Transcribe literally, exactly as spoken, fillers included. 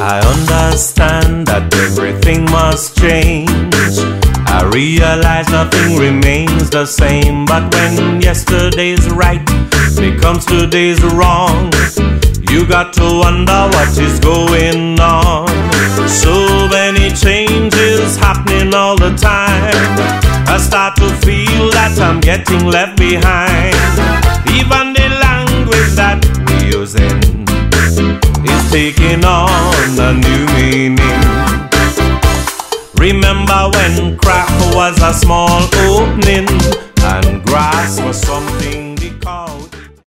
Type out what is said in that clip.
I understand that everything must change. I realize nothing remains the same. But when yesterday's right becomes today's wrong, you got to wonder what is going on. So many changes happening all the time. I start to feel that I'm getting left behind. Even the language that we're using is taking on a new meaning. Remember when crack was a small opening and grass was something they called